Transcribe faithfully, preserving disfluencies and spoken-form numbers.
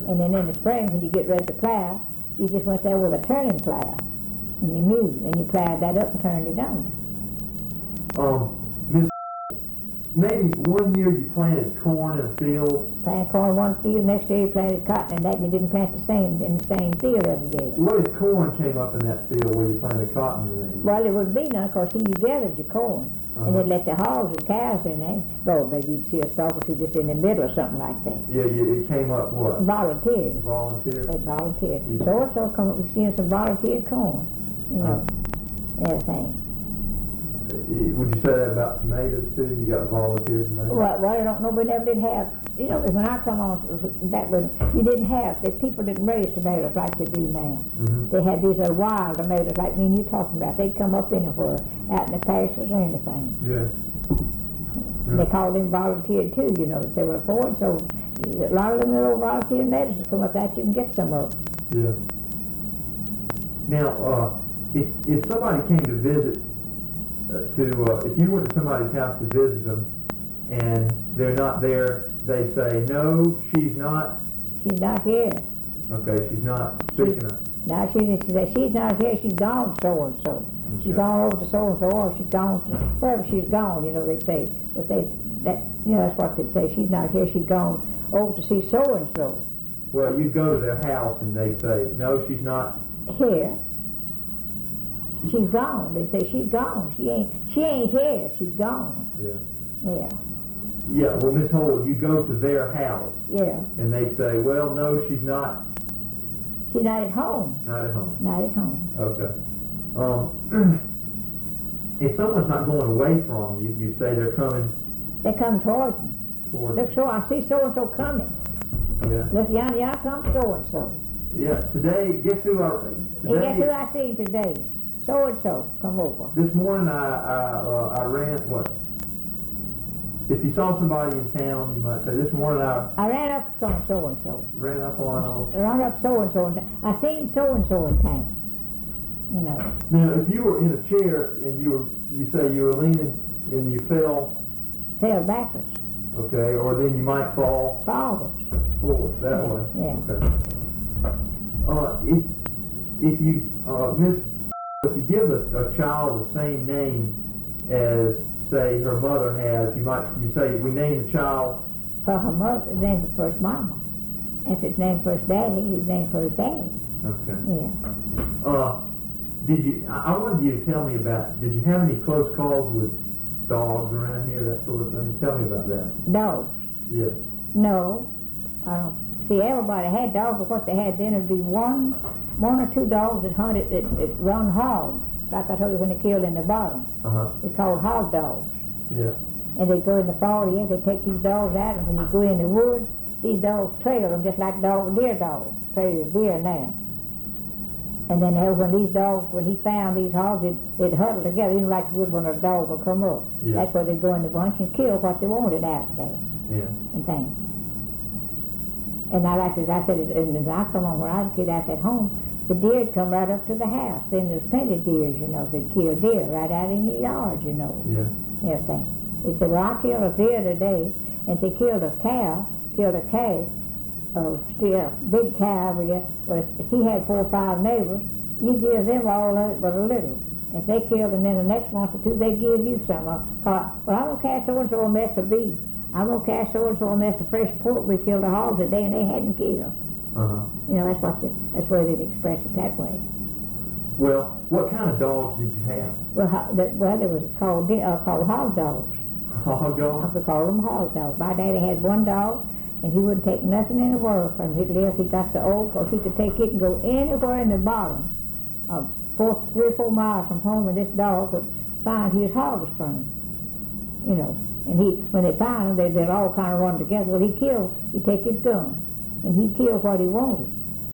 And then in the spring, when you get ready to plow, you just went there with a turning plow, and you moved, and you plowed that up and turned it under. Um, Miss, maybe one year you planted corn in a field. Planted corn in one field, next year you planted cotton, and that you didn't plant the same in the same field every year. What if corn came up in that field where you planted cotton in it? Well, it would be none, because see, you gathered your corn, uh-huh. and they'd let the hogs and cows in there. Go, maybe you'd see a stalk or two just in the middle or something like that. Yeah, you, it came up what? Volunteered. Volunteered? They volunteered. You So also come up with seeing some volunteered corn, you know, uh-huh. everything. Would you say that about tomatoes too? You got volunteer tomatoes? Well, well, I don't know. We never did have. You know, when I come on back when you didn't have, the people didn't raise tomatoes like they do now. Mm-hmm. They had these uh, wild tomatoes like me and you talking about. They'd come up anywhere, out in the pastures or anything. Yeah. They called them volunteered too. You know, they were for it. So a lot of them little volunteer medicines come up that you can get some of. Yeah. Now, uh, if if somebody came to visit. Uh, to uh, if you went to somebody's house to visit them and they're not there, they say, no, she's not. She's not here. Okay, she's not speaking of. Now she, she says, she's not here, she's gone so and so. Okay. She's gone over to so and so, or she's gone to wherever she's gone, you know, they'd say, but they, that, you know, that's what they'd say, she's not here, she's gone over to see so and so. Well, you go to their house and they say, no, she's not here. She's gone. They say she's gone. She ain't. She ain't here. She's gone. Yeah. Yeah. Yeah. Well, Miss Holt, you go to their house. Yeah. And they say, well, no, she's not. She's not at home. Not at home. Not at home. Okay. Um, if someone's not going away from you, you say they're coming. They come towards me. Towards. Look, so I see so and so coming. Yeah. Look, yonder, yonder comes so and so. Yeah. Today, guess who I. Today, And guess who I seen today? So and so, come over. This morning I I, uh, I ran, what, if you saw somebody in town, you might say, this morning I... I ran up from so and so. Ran up on... I ran up so and so. I seen so and so in town. You know. Now, if you were in a chair and you were, you say you were leaning and you fell... Fell backwards. Okay, or then you might fall... Forwards. Forward, that yeah, way. Yeah. Okay. Uh, if, if you, uh, Miss... If you give a, a child the same name as, say, her mother has, you might, you say, we name the child... For her mother, his name for his mama. If it's named for his daddy, he's named for his daddy. Okay. Yeah. Uh, did you, I, I wanted you to tell me about, did you have any close calls with dogs around here, that sort of thing? Tell me about that. Dogs? Yeah. No. I don't, see, everybody had dogs, but what they had then would be one... One or two dogs that hunted, that, that run hogs, like I told you when they killed in the bottom. Uh-huh. They're called hog dogs. Yeah. And they go in the fall, yeah, they take these dogs out, and when you go in the woods, these dogs trail them just like dog, deer dogs, trail deer now. And then uh, when these dogs, when he found these hogs, they'd, they'd huddle together, you know, like you would when a dog would come up. Yeah. That's where they'd go in the bunch and kill what they wanted out of there. Yeah. And things. And I like as I said, and I come on when I was a kid out at home, the deer'd come right up to the house. Then there's plenty of deers, you know, that kill deer right out in your yard, you know. Yeah. Everything. They said, well, I killed a deer today, and they killed a cow, killed a calf, a still big cow over here. Well, if he had four or five neighbors, you give them all of it but a little. If they killed, and then the next month or two, they give you some. Uh, well, I'm going to cast so-and-so a mess of beef. I'm going to cast so-and-so a mess of fresh pork. We killed a hog today, and they hadn't killed. Uh-huh. You know, that's what the, that's where they'd express it that way. Well, what kind of dogs did you have? Well, ho- that, well, they was called uh, called hog dogs. Hog dogs? I call them hog dogs. My daddy had one dog, and he wouldn't take nothing in the world from him. He'd live till he got so old, because he could take it and go anywhere in the bottoms, uh, four, three or four miles from home, and this dog would find his hogs from him. You know, and he, when they found him, they, they'd all kind of run together. Well, he killed, he'd take his gun, and he'd kill what he wanted.